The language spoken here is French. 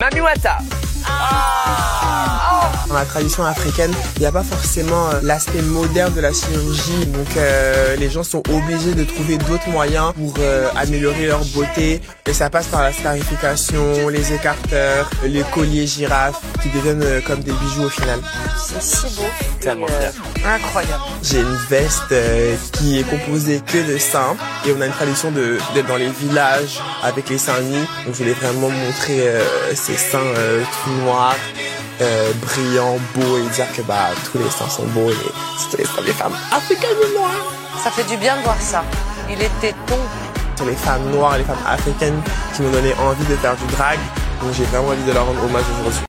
Mami Wata. Dans la tradition africaine, il n'y a pas forcément l'aspect moderne de la chirurgie, donc les gens sont obligés de trouver d'autres moyens pour améliorer leur beauté, et ça passe par la scarification, les écarteurs, les colliers girafes qui deviennent comme des bijoux au final. C'est si beau. Tellement fier. Incroyable. J'ai une veste qui est composée que de seins, et on a une tradition d'être dans les villages avec les seins nus, donc je voulais vraiment montrer ces seins tout noirs, brillants, beaux, et dire que tous les seins sont beaux et c'est les seins des femmes africaines et noires. Ça fait du bien de voir ça. Il était temps. C'est les femmes noires et les femmes africaines qui m'ont donné envie de faire du drag, donc j'ai vraiment envie de leur rendre hommage aujourd'hui.